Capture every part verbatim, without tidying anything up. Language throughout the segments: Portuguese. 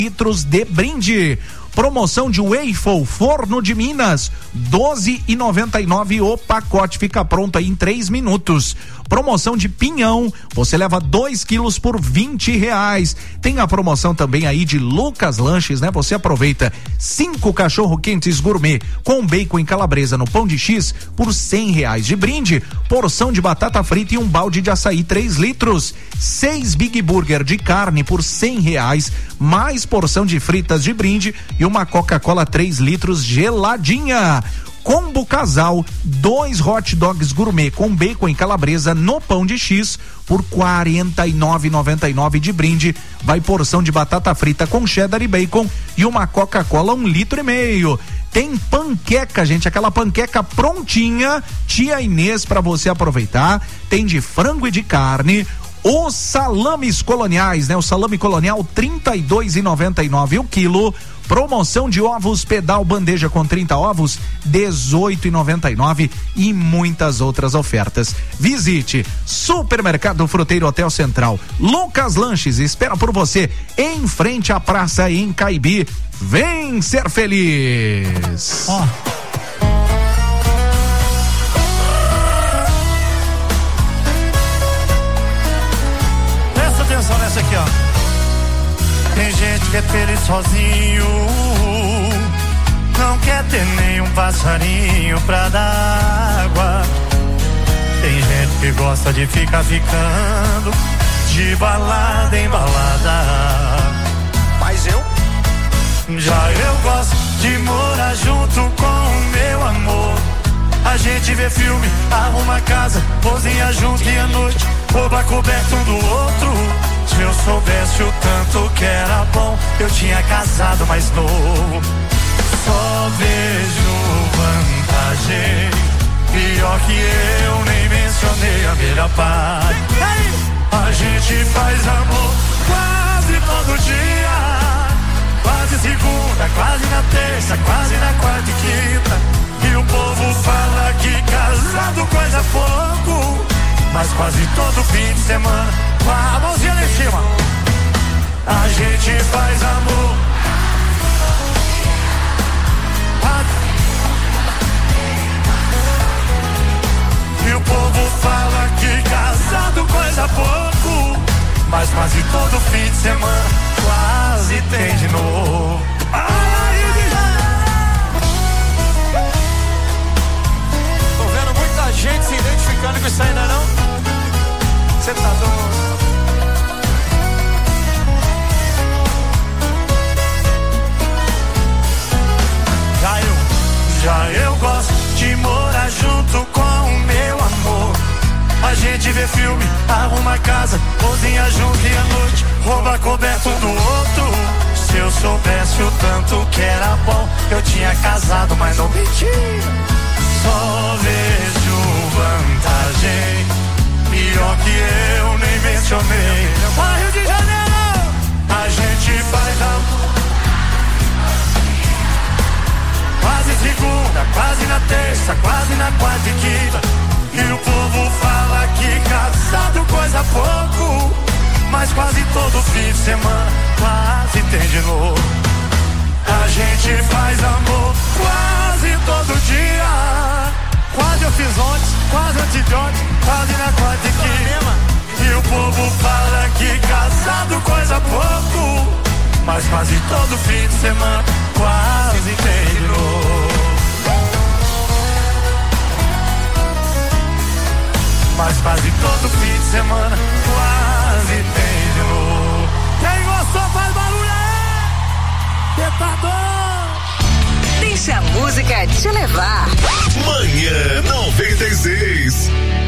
litros de brinde. Promoção de Waffle Forno de Minas, doze reais e noventa e nove centavos o pacote, fica pronto aí em três minutos. Promoção de Pinhão, você leva dois quilos por vinte reais. Tem a promoção também aí de Lucas Lanches, né? Você aproveita cinco cachorro quentes gourmet com bacon e calabresa no pão de X por cem reais de brinde. Porção de batata frita e um balde de açaí três litros. Seis Big Burger de carne por cem reais, mais porção de fritas de brinde e uma Coca-Cola três litros geladinha. Combo Casal, dois hot dogs gourmet com bacon e calabresa no pão de X por quarenta e nove reais e noventa e nove centavos de brinde. Vai porção de batata frita com cheddar e bacon e uma Coca-Cola um litro e meio. Tem panqueca, gente, aquela panqueca prontinha, tia Inês, pra você aproveitar. Tem de frango e de carne. Os salames coloniais, né? O salame colonial trinta e dois reais e noventa e nove centavos o quilo. Promoção de ovos Pedal bandeja com trinta ovos, dezoito reais e noventa e nove centavos e muitas outras ofertas. Visite Supermercado Fruteiro Hotel Central. Lucas Lanches espera por você em frente à praça em Caibi. Vem ser feliz. Ó. Presta atenção nessa aqui, ó. Tem gente que é feliz sozinho, não quer ter nenhum passarinho pra dar água. Tem gente que gosta de ficar ficando de balada em balada. Mas eu? Já eu gosto de morar junto com o meu amor. A gente vê filme, arruma casa, cozinha junto e à noite rouba coberto um do outro. Se eu soubesse o tanto que era bom, eu tinha casado mais novo. Só vejo vantagem, pior que eu nem mencionei a melhor parte. A gente faz amor quase todo dia, quase segunda, quase na terça, quase na quarta e quinta. E o povo fala que casado coisa pouco, mas quase todo fim de semana, com a mãozinha lá em cima, a gente faz amor. E o povo fala que casado coisa pouco, mas quase todo fim de semana quase tem de novo. Tô vendo muita gente se identificando com isso ainda não? Você tá doido? Já eu, já eu gosto de morar junto com o meu amor. A gente vê filme, arruma casa, cozinha junto e à noite rouba coberto um do outro. Se eu soubesse o tanto que era bom, eu tinha casado, mas não menti. Só vejo vantagem, pior que eu nem mencionei. Ah, Rio de Janeiro, a gente faz amor quase segunda, quase na terça, quase na quarta e quinta. E o povo fala que casado coisa pouco, mas quase todo fim de semana quase tem de novo. A gente faz amor quase todo dia, quase eu fiz ontem, quase antes de ontem, quase na quarta e quinta. E o povo fala que casado coisa pouco, mas quase todo fim de semana quase tem de novo. Mas quase todo fim de semana quase tem de novo. Quem gostou faz barulho aí! Que tá doido! Deixa a música te levar. Manhã noventa e seis.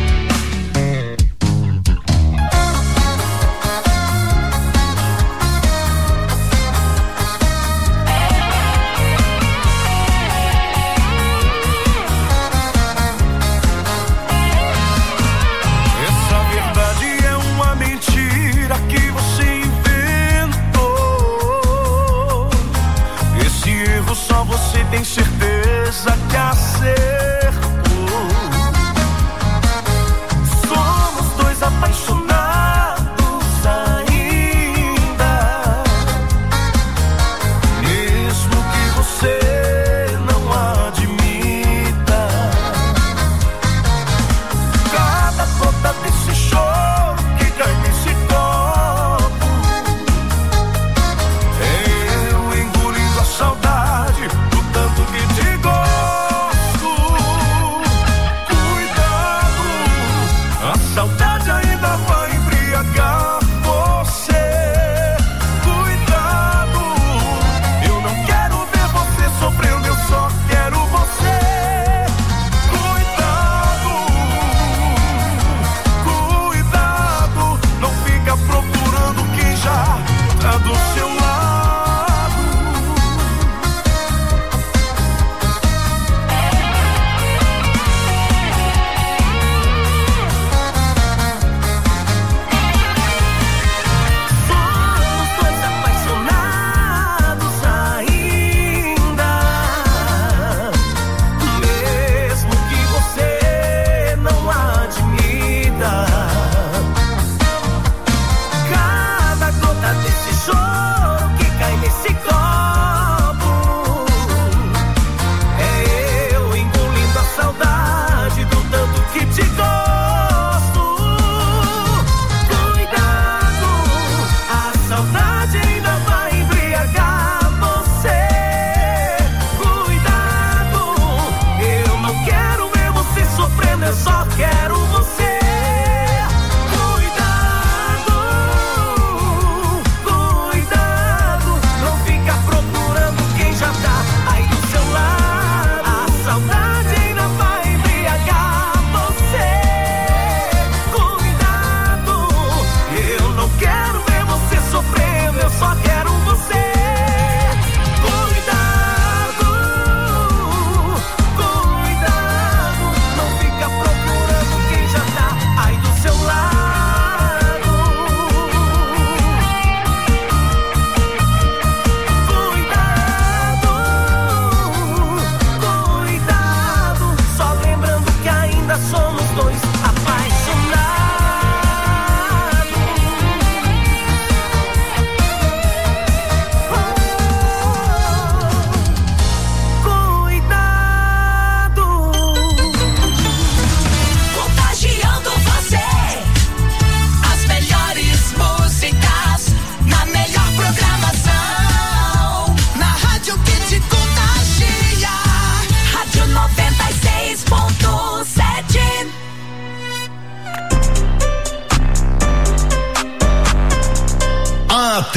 Tem certeza que acertou. Somos dois apaixonados ainda.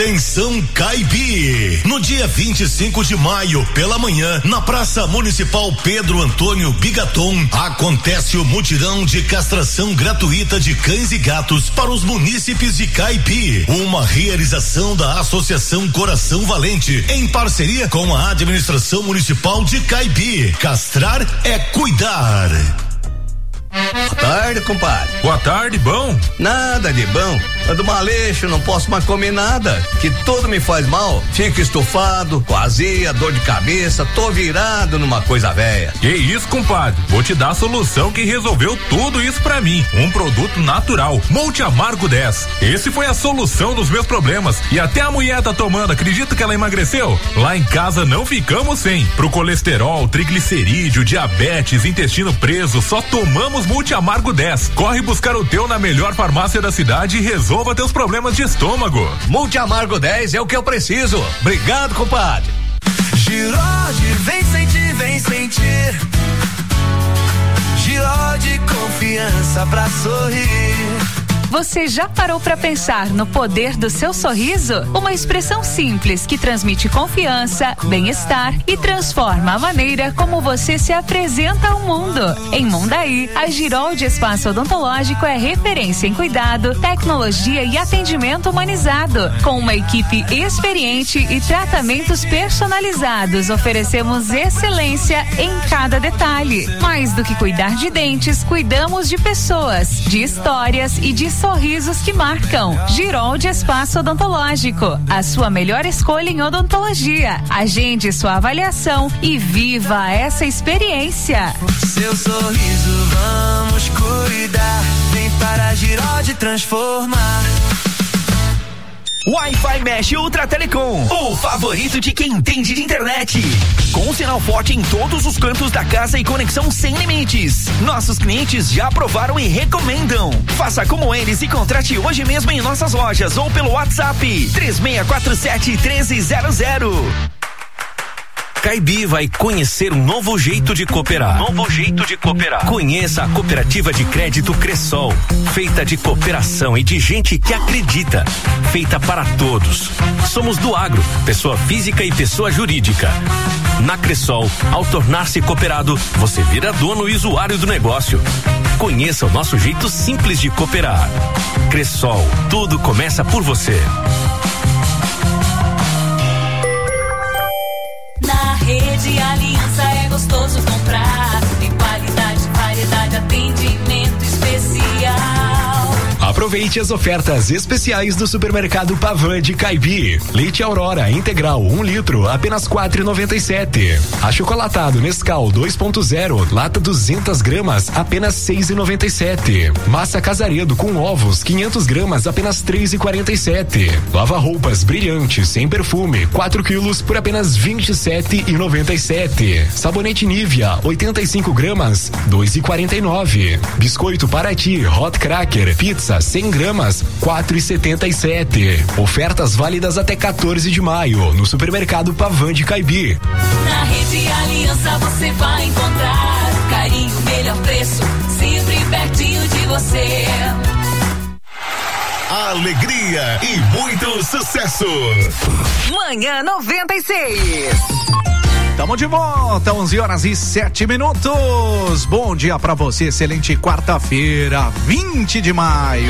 Atenção Caibi! No dia vinte e cinco de maio, pela manhã, na Praça Municipal Pedro Antônio Bigaton, acontece o mutirão de castração gratuita de cães e gatos para os munícipes de Caibi. Uma realização da Associação Coração Valente, em parceria com a Administração Municipal de Caibi. Castrar é cuidar. Boa tarde, compadre. Boa tarde, bom? Nada de bom. Ando maleixo, não posso mais comer nada. Que tudo me faz mal. Fico estufado, com azia, dor de cabeça, tô virado numa coisa velha. Que isso, compadre? Vou te dar a solução que resolveu tudo isso pra mim. Um produto natural, Monte Amargo dez. Esse foi a solução dos meus problemas. E até a mulher tá tomando, acredita que ela emagreceu? Lá em casa não ficamos sem. Pro colesterol, triglicerídeo, diabetes, intestino preso, só tomamos Monte Amargo dez. Corre buscar o teu na melhor farmácia da cidade e resolva teus problemas de estômago. Monte Amargo dez é o que eu preciso. Obrigado, compadre. Girode, vem sentir, vem sentir. Girode, confiança pra sorrir. Você já parou para pensar no poder do seu sorriso? Uma expressão simples que transmite confiança, bem-estar e transforma a maneira como você se apresenta ao mundo. Em Mondaí, a Girolde Espaço Odontológico é referência em cuidado, tecnologia e atendimento humanizado. Com uma equipe experiente e tratamentos personalizados, oferecemos excelência em cada detalhe. Mais do que cuidar de dentes, cuidamos de pessoas, de histórias e de sorrisos que marcam. Girolde Espaço Odontológico, a sua melhor escolha em odontologia. Agende sua avaliação e viva essa experiência. Seu sorriso vamos cuidar. Vem para a Girolde transformar. Wi-Fi Mesh Ultra Telecom, o favorito de quem entende de internet. Com sinal forte em todos os cantos da casa e conexão sem limites. Nossos clientes já aprovaram e recomendam. Faça como eles e contrate hoje mesmo em nossas lojas ou pelo WhatsApp três seis quatro sete, um três zero zero. Caibi vai conhecer um novo jeito de cooperar. Novo jeito de cooperar. Conheça a cooperativa de crédito Cressol, feita de cooperação e de gente que acredita, feita para todos. Somos do agro, pessoa física e pessoa jurídica. Na Cressol, ao tornar-se cooperado, você vira dono e usuário do negócio. Conheça o nosso jeito simples de cooperar. Cressol, tudo começa por você. Rede Aliança é gostoso comprar. Tem qualidade, variedade, atendimento especial. Aproveite as ofertas especiais do Supermercado Pavan de Caibi. Leite Aurora integral um litro, apenas quatro e noventa e sete. Achocolatado Nescau dois ponto zero, lata duzentas gramas, apenas seis e noventa e sete. Massa Casaredo com ovos quinhentas gramas, apenas três e quarenta e sete. Lava roupas Brilhante sem perfume, quatro quilos por apenas vinte e sete e noventa e sete. Sabonete Nivea oitenta e cinco gramas, dois e quarenta e nove. Biscoito Paraty Hot Cracker Pizza cem gramas, quatro e setenta e sete. Ofertas válidas até quatorze de maio no Supermercado Pavan de Caibi. Na Rede Aliança você vai encontrar carinho, melhor preço, sempre pertinho de você. Alegria e muito sucesso. Manhã noventa e seis. Tamo de volta, onze horas e sete minutos. Bom dia pra você, excelente quarta-feira, vinte de maio.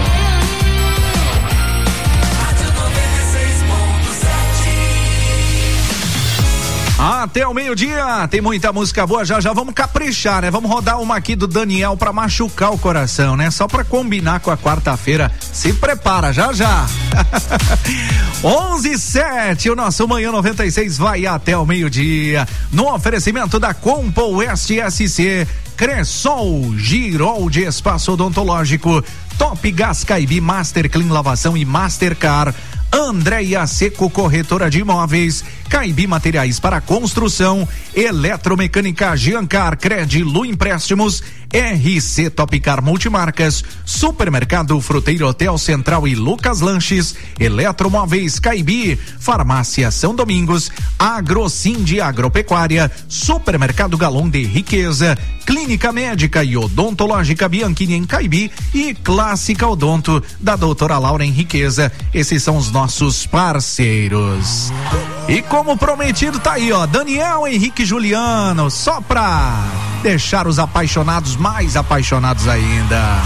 Até o meio-dia, tem muita música boa, já já vamos caprichar, né? Vamos rodar uma aqui do Daniel pra machucar o coração, né? Só pra combinar com a quarta-feira, se prepara, já já. onze e sete, o nosso Manhã noventa e seis vai até o meio-dia, no oferecimento da Compo West S C, Cressol, Girolde Espaço Odontológico, Top Gas Caibi, Master Clean Lavação e Mastercar, Andréia Seco, corretora de imóveis, Caibi Materiais para Construção, Eletromecânica Giancar, Cred, Lu Empréstimos, R C Topcar Multimarcas, Supermercado Fruteiro Hotel Central e Lucas Lanches, Eletromóveis Caibi, Farmácia São Domingos, Agrocinde Agropecuária, Supermercado Galon de Riqueza, Clínica Médica e Odontológica Bianchini em Caibi e Clássica Odonto da doutora Laura Henriqueza. Esses são os nossos parceiros. E como prometido, tá aí, ó, Daniel Henrique e Juliano, só pra deixar os apaixonados mais apaixonados ainda.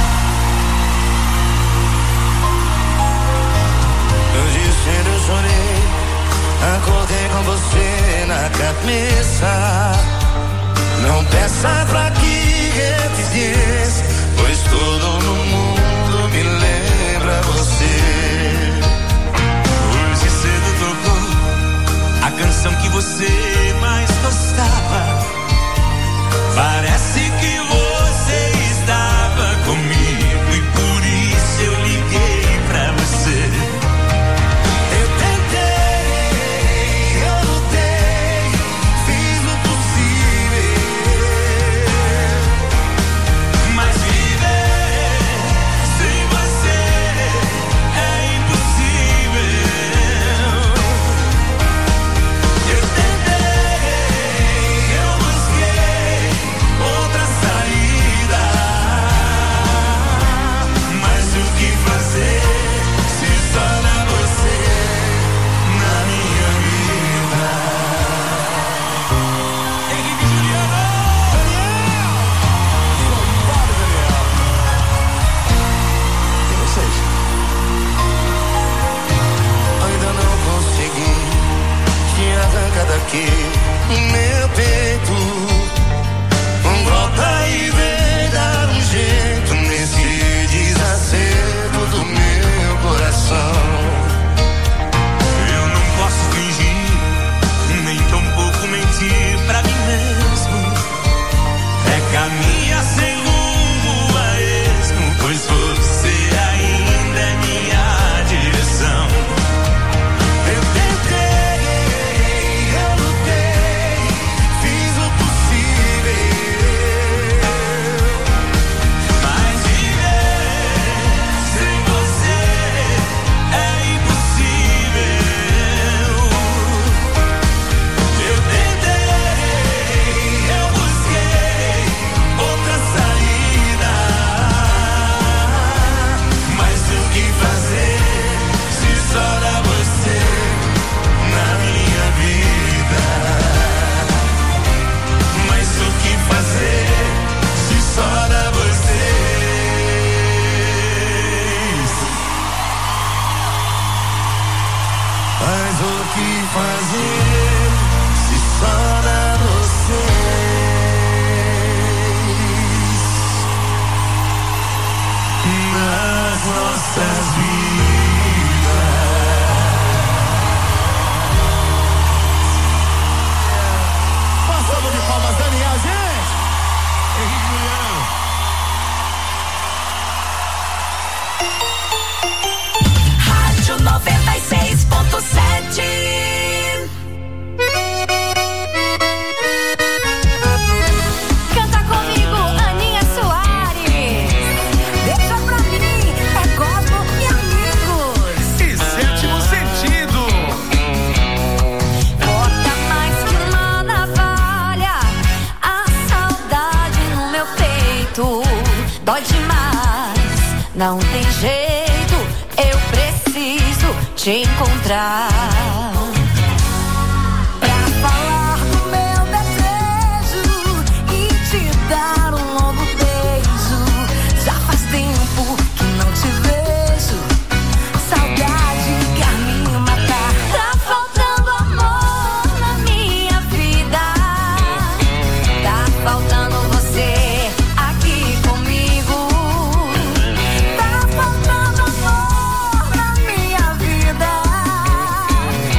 Hoje cedo eu chorei, acordei com você na cabeça. Não peça pra que reviesse, pois tudo no mundo me lembra você. Hoje cedo tocou a canção que você mais gostava. Parece que você estava comigo e por isso eu liguei pra você. Eu tentei, eu lutei, fiz o possível, mas viver sem você é impossível. Eu tentei, eu busquei outra saída, mas o que fazer se só dá você na minha vida? Henrique e Juliano, Daniel, Bora, Daniel. E vocês? Ainda não consegui te arrancar daqui, meu peito. Volta e vem dar um jeito nesse desacerto do meu coração. eu não posso fingir, nem tampouco mentir pra mim mesmo. É caminhar sem rumo a esmo, pois você ainda é minha direção. Eu tentei, eu lutei, fiz o possível, Mas viver sem você é impossível. Eu tentei, eu busquei outra saída, mas o que fazer se só dá você na minha vida? Mas o que fazer se só dá você? mas o que fazer se só dá vocês? Nas nossas vidas. Passando de palmas, Daniel, gente! Henrique Juliano. Rádio noventa e seis ponto sete. Canta comigo, Aninha Soares. Deixa pra mim, é Cosmo e amigos. E sétimo sentido. Corta mais que uma navalha, a saudade no meu peito dói demais, não tem jeito, eu preciso te encontrar pra falar do meu desejo e te dar um longo beijo. Já faz tempo que não te vejo, saudade quer me matar. Tá faltando amor na minha vida, tá faltando você aqui comigo. Tá faltando amor na minha vida,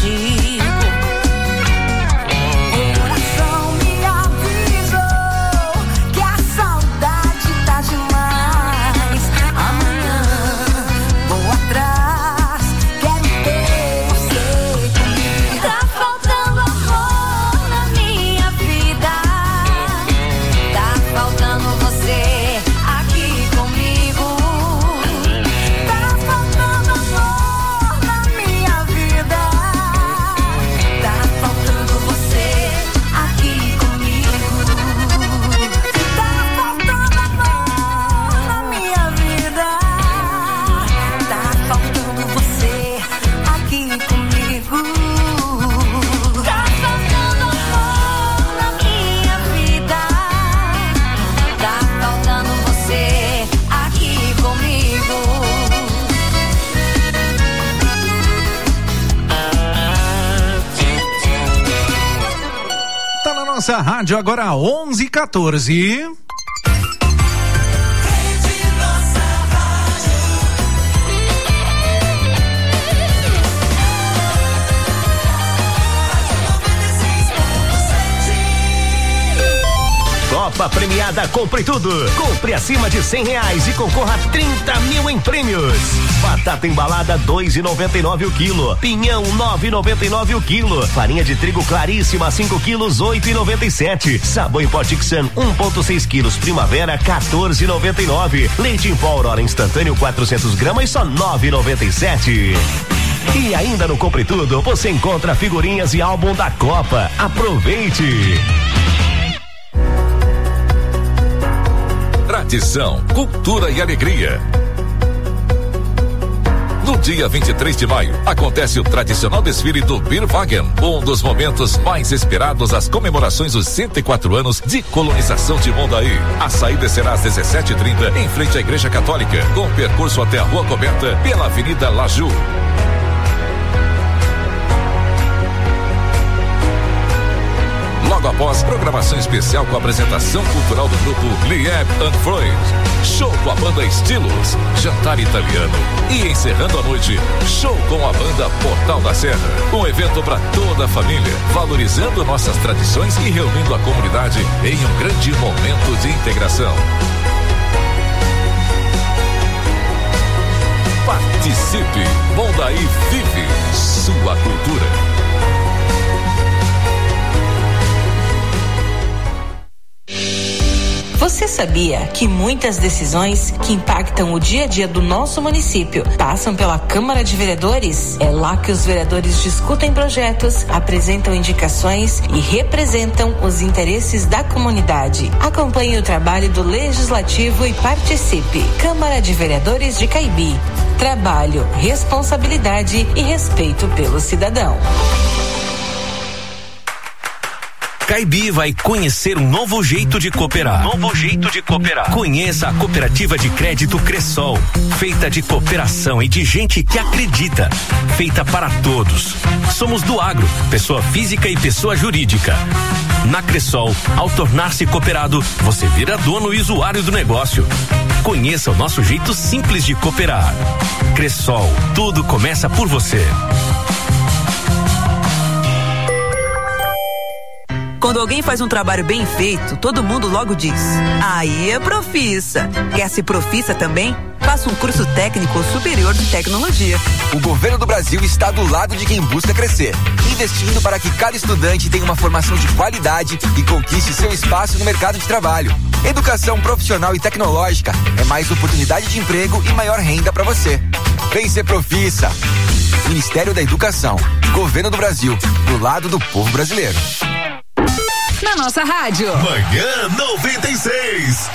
contigo. O coração me avisou que a saudade tá demais. Amanhã vou atrás, quero ter você comigo. Tá faltando amor na minha vida. Tá faltando você aqui comigo. Tá faltando amor na minha vida. Tá faltando você aqui comigo. Tá faltando amor na minha vida. Tá faltando você aqui comigo. Tá faltando amor na minha vida. Tá faltando você aqui comigo. Tá na nossa rádio agora onze e quatorze. Copa Premiada Compre Tudo. Compre acima de cem reais e concorra a trinta mil em prêmios. Batata embalada dois e noventa e nove o quilo. Pinhão nove e noventa e nove o quilo. Farinha de trigo claríssima cinco quilos oito e noventa e sete. Sabão em pó Tixan um vírgula seis quilos Primavera quatorze e noventa e nove. Leite em pó Aurora instantâneo quatrocentos gramas só nove e noventa e sete. E ainda no Compre Tudo você encontra figurinhas e álbum da Copa. Aproveite! Tradição, cultura e alegria. No dia vinte e três de maio, acontece o tradicional desfile do Bierwagen, um dos momentos mais esperados às comemorações dos cento e quatro anos de colonização de Mondaí. A saída será às dezessete e trinta, em frente à Igreja Católica, com percurso até a Rua Coberta, pela Avenida Laju. Logo após, programação especial com a apresentação cultural do grupo Lieb and Freud. Show com a banda Estilos, jantar italiano. E encerrando a noite, show com a banda Portal da Serra. Um evento para toda a família, valorizando nossas tradições e reunindo a comunidade em um grande momento de integração. Participe, Mondaí vive sua cultura. Você sabia que muitas decisões que impactam o dia a dia do nosso município passam pela Câmara de Vereadores? É lá que os vereadores discutem projetos, apresentam indicações e representam os interesses da comunidade. Acompanhe o trabalho do Legislativo e participe. Câmara de Vereadores de Caibi. Trabalho, responsabilidade e respeito pelo cidadão. Caibi vai conhecer um novo jeito de cooperar. Novo jeito de cooperar. Conheça a cooperativa de crédito Cressol, feita de cooperação e de gente que acredita, feita para todos. Somos do agro, pessoa física e pessoa jurídica. Na Cressol, ao tornar-se cooperado, você vira dono e usuário do negócio. Conheça o nosso jeito simples de cooperar. Cressol, tudo começa por você. Quando alguém faz um trabalho bem feito, todo mundo logo diz: aí é Profissa. Quer ser Profissa também? Faça um curso técnico superior de tecnologia. O governo do Brasil está do lado de quem busca crescer, investindo para que cada estudante tenha uma formação de qualidade e conquiste seu espaço no mercado de trabalho. Educação profissional e tecnológica é mais oportunidade de emprego e maior renda para você. Vem ser Profissa. Ministério da Educação, Governo do Brasil, do lado do povo brasileiro. Na nossa rádio. Manhã noventa e seis.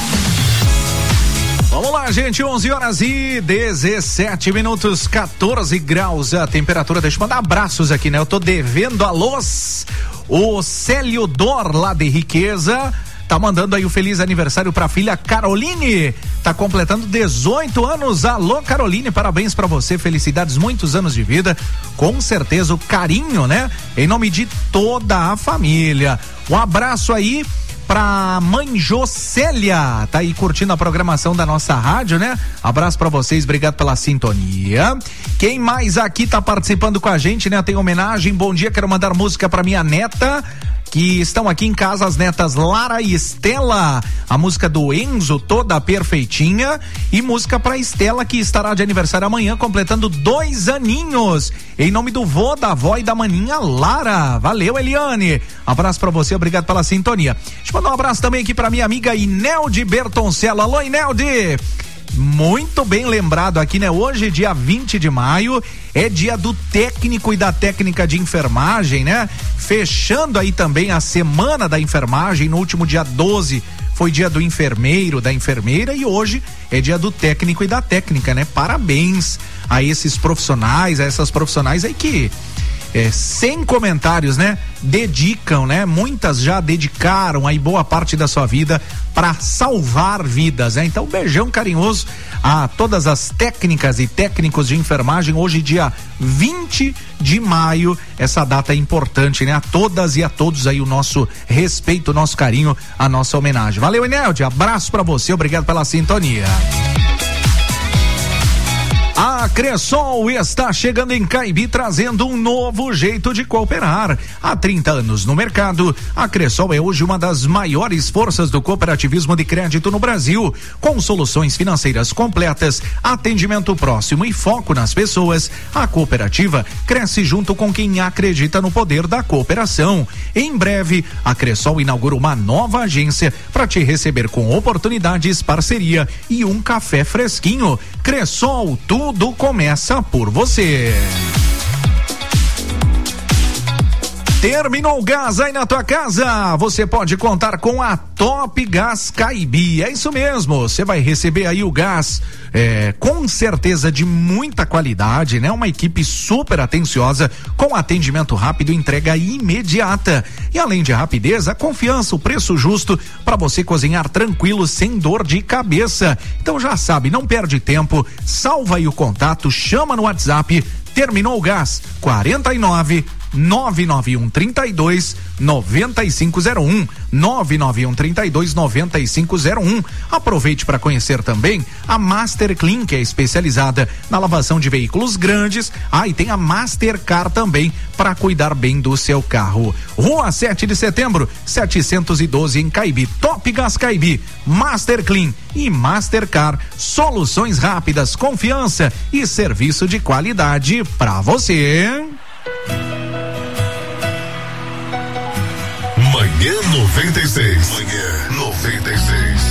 Vamos lá, gente, onze horas e dezessete minutos, quatorze graus a temperatura. Deixa eu mandar abraços aqui, né? Eu tô devendo alôs. O Célio Dor, lá de Riqueza, tá mandando aí o feliz aniversário pra filha Caroline. Tá completando dezoito anos. Alô, Caroline, parabéns pra você. Felicidades, muitos anos de vida. Com certeza, o carinho, né? Em nome de toda a família. Um abraço aí pra mãe Jocélia, tá aí curtindo a programação da nossa rádio, né? Abraço pra vocês, obrigado pela sintonia. Quem mais aqui tá participando com a gente, né? Tem homenagem, bom dia, quero mandar música pra minha neta, que estão aqui em casa, as netas Lara e Estela, a música do Enzo, toda perfeitinha, e música pra Estela, que estará de aniversário amanhã, completando dois aninhos, em nome do vô, da avó e da maninha Lara. Valeu, Eliane, abraço pra você, obrigado pela sintonia. Deixa eu mandar um abraço também aqui pra minha amiga Inelde Bertoncello. Alô, Inelde! Muito bem lembrado aqui, né? Hoje, dia vinte de maio, é dia do técnico e da técnica de enfermagem, né? Fechando aí também a semana da enfermagem. No último dia doze foi dia do enfermeiro, da enfermeira, e hoje é dia do técnico e da técnica, né? Parabéns a esses profissionais, a essas profissionais aí que É, sem comentários, né? Dedicam, né? Muitas já dedicaram aí boa parte da sua vida para salvar vidas, né? Então, um beijão carinhoso a todas as técnicas e técnicos de enfermagem. Hoje, dia vinte de maio, essa data é importante, né? A todas e a todos aí o nosso respeito, o nosso carinho, a nossa homenagem. Valeu, Ineldi, abraço para você, obrigado pela sintonia. A Cressol está chegando em Caibi, trazendo um novo jeito de cooperar. Há trinta anos no mercado, a Cressol é hoje uma das maiores forças do cooperativismo de crédito no Brasil, com soluções financeiras completas, atendimento próximo e foco nas pessoas. A cooperativa cresce junto com quem acredita no poder da cooperação. Em breve, a Cressol inaugura uma nova agência para te receber com oportunidades, parceria e um café fresquinho. Cressol, tudo Tudo começa por você. Terminou o gás aí na tua casa? Você pode contar com a Top Gás Caibi. É isso mesmo, você vai receber aí o gás é, com certeza de muita qualidade, né? Uma equipe super atenciosa, com atendimento rápido e entrega imediata. E além de rapidez, a confiança, o preço justo para você cozinhar tranquilo, sem dor de cabeça. Então já sabe, não perde tempo, salva aí o contato, chama no WhatsApp. Terminou o gás, quarenta e nove nove nove um trinta e dois noventa e cinco zero um, nove nove um trinta e dois noventa e cinco zero um. Aproveite para conhecer também a Master Clean, que é especializada na lavação de veículos grandes. Ah, e tem a Mastercar também para cuidar bem do seu carro. Rua sete de setembro, setecentos e doze em Caibi. Top Gás Caibi, Master Clean e Mastercar, soluções rápidas, confiança e serviço de qualidade para você. Manhã noventa e seis. Manhã noventa e seis.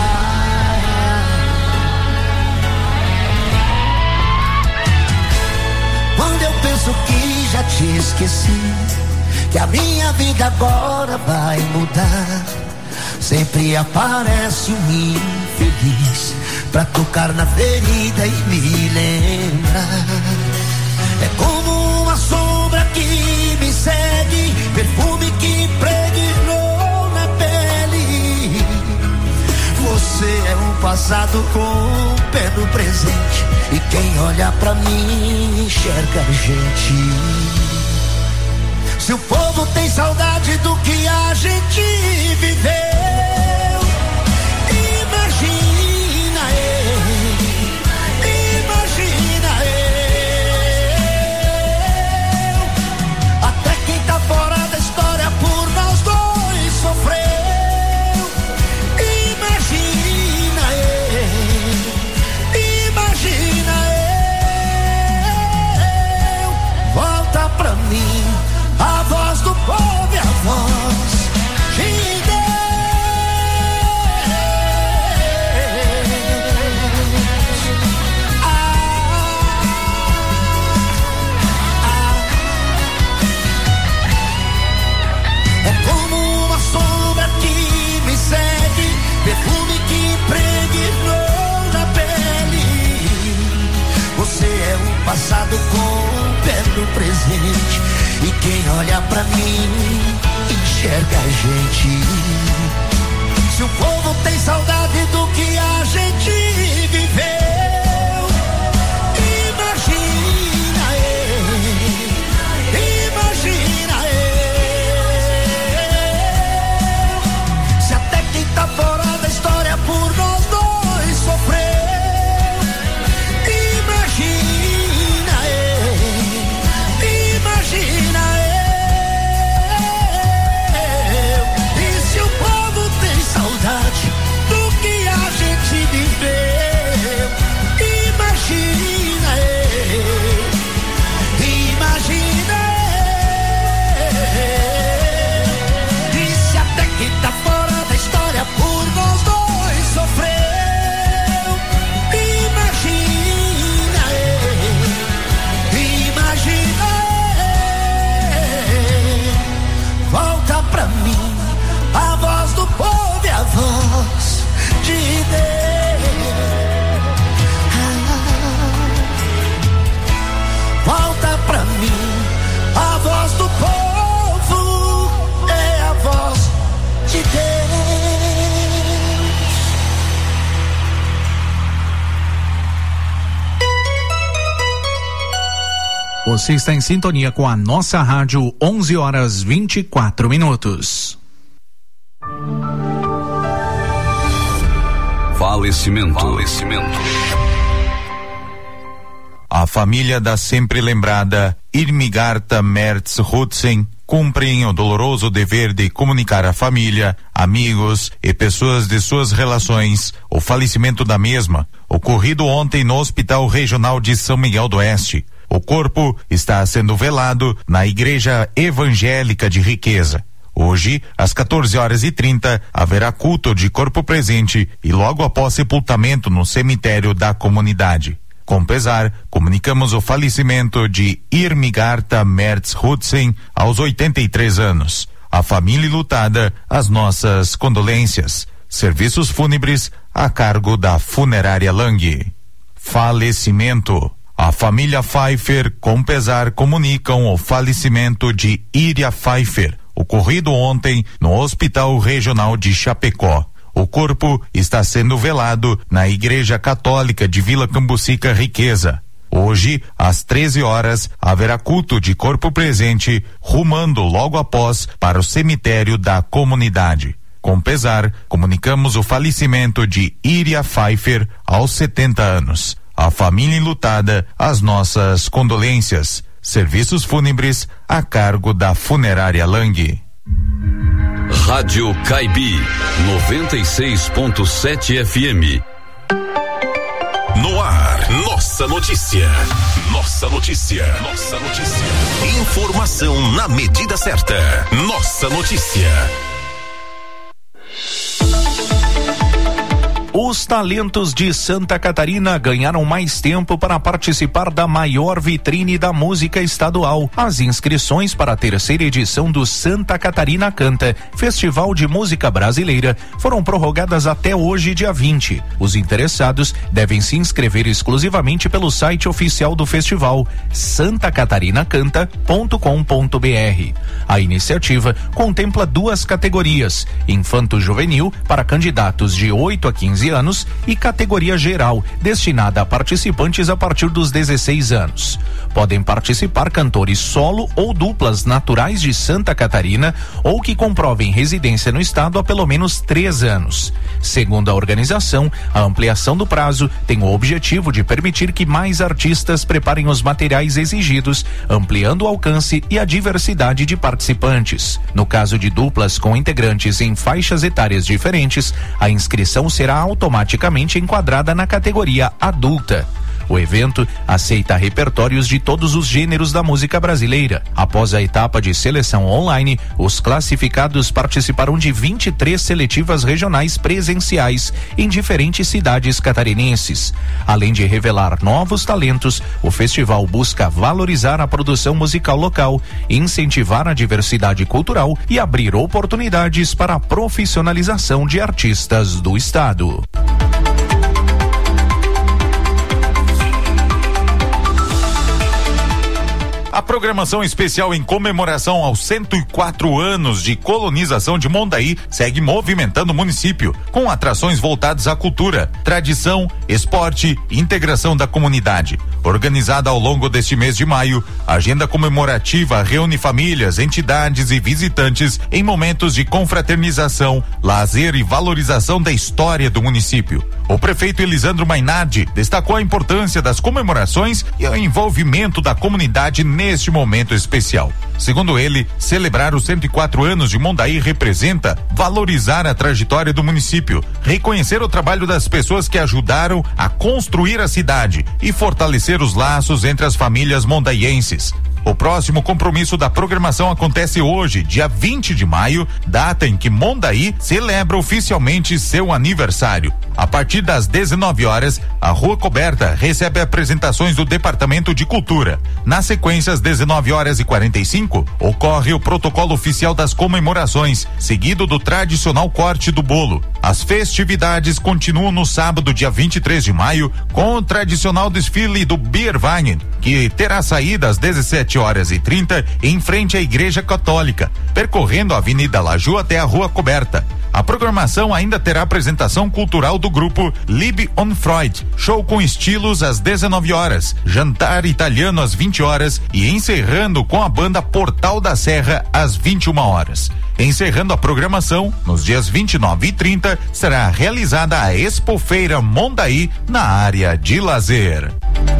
Quando eu penso que já te esqueci, que a minha vida agora vai mudar, sempre aparece um infeliz pra tocar na ferida e me lembrar. É como uma sombra que me segue, perfume que impregnou na pele. Você é um passado com o pé no presente, e quem olha pra mim enxerga a gente. Se o povo tem saudade do que a gente viveu, imagina eu, imagina eu. Até quem tá fora da história por nós dois sofreu. Imagina eu, imagina eu. Volta pra mim a voz do povo e a voz de Deus. Ah, ah. É como uma sombra que me segue, perfume que impregnou na pele. Você é um passado com o pé no presente, e quem olha pra mim enxerga a gente. Se o povo tem saudade do que a gente viveu, imagina eu, imagina eu. Se Você está em sintonia com a nossa rádio, onze horas vinte e quatro minutos. Falecimento. Falecimento. A família da sempre lembrada Irmigarta Mertz Hutzen cumprem o doloroso dever de comunicar à família, amigos e pessoas de suas relações o falecimento da mesma, ocorrido ontem no Hospital Regional de São Miguel do Oeste. O corpo está sendo velado na Igreja Evangélica de Riqueza. Hoje, às quatorze horas e trinta, haverá culto de corpo presente e logo após sepultamento no cemitério da comunidade. Com pesar, comunicamos o falecimento de Irmigarta Mertz Hutzen aos oitenta e três anos. A família enlutada, as nossas condolências. Serviços fúnebres a cargo da Funerária Lang. Falecimento. A família Pfeiffer, com pesar, comunicam o falecimento de Iria Pfeiffer, ocorrido ontem no Hospital Regional de Chapecó. O corpo está sendo velado na Igreja Católica de Vila Cambucica Riqueza. Hoje, às treze horas, haverá culto de corpo presente, rumando logo após para o cemitério da comunidade. Com pesar, comunicamos o falecimento de Iria Pfeiffer aos setenta anos. A família enlutada, as nossas condolências. Serviços fúnebres a cargo da Funerária Lang. Rádio Caibi, noventa e seis ponto sete F M. No ar, nossa notícia. Nossa notícia. Nossa notícia. Informação na medida certa. Nossa notícia. Os talentos de Santa Catarina ganharam mais tempo para participar da maior vitrine da música estadual. As inscrições para a terceira edição do Santa Catarina Canta, Festival de Música Brasileira, foram prorrogadas até hoje, dia vinte. Os interessados devem se inscrever exclusivamente pelo site oficial do festival, santa catarina canta ponto com ponto b r. A iniciativa contempla duas categorias: infanto-juvenil para candidatos de oito a quinze anos e categoria geral, destinada a participantes a partir dos dezesseis anos. Podem participar cantores solo ou duplas naturais de Santa Catarina ou que comprovem residência no estado há pelo menos três anos. Segundo a organização, a ampliação do prazo tem o objetivo de permitir que mais artistas preparem os materiais exigidos, ampliando o alcance e a diversidade de participantes. No caso de duplas com integrantes em faixas etárias diferentes, a inscrição será automaticamente enquadrada na categoria adulta. O evento aceita repertórios de todos os gêneros da música brasileira. Após a etapa de seleção online, os classificados participarão de vinte e três seletivas regionais presenciais em diferentes cidades catarinenses. Além de revelar novos talentos, o festival busca valorizar a produção musical local, incentivar a diversidade cultural e abrir oportunidades para a profissionalização de artistas do estado. A programação especial em comemoração aos cento e quatro anos de colonização de Mondaí segue movimentando o município, com atrações voltadas à cultura, tradição, esporte e integração da comunidade. Organizada ao longo deste mês de maio, a agenda comemorativa reúne famílias, entidades e visitantes em momentos de confraternização, lazer e valorização da história do município. O prefeito Elisandro Mainardi destacou a importância das comemorações e o envolvimento da comunidade neste momento especial. Segundo ele, celebrar os cento e quatro anos de Mondaí representa valorizar a trajetória do município, reconhecer o trabalho das pessoas que ajudaram a construir a cidade e fortalecer os laços entre as famílias mondaienses. O próximo compromisso da programação acontece hoje, dia vinte de maio, data em que Mondaí celebra oficialmente seu aniversário. A partir das dezenove horas, a Rua Coberta recebe apresentações do Departamento de Cultura. Na sequência, às dezenove horas e quarenta e cinco, ocorre o protocolo oficial das comemorações, seguido do tradicional corte do bolo. As festividades continuam no sábado, dia vinte e três de maio, com o tradicional desfile do Bierwagen, que terá saída às dezessete horas e trinta em frente à Igreja Católica, percorrendo a Avenida Laju até a Rua Coberta. A programação ainda terá apresentação cultural do grupo Lib on Freud, show com estilos às dezenove horas, jantar italiano às vinte horas e encerrando com a banda Portal da Serra às vinte e uma horas. Encerrando a programação, nos dias vinte e nove e trinta, será realizada a Expofeira Mondaí na área de lazer.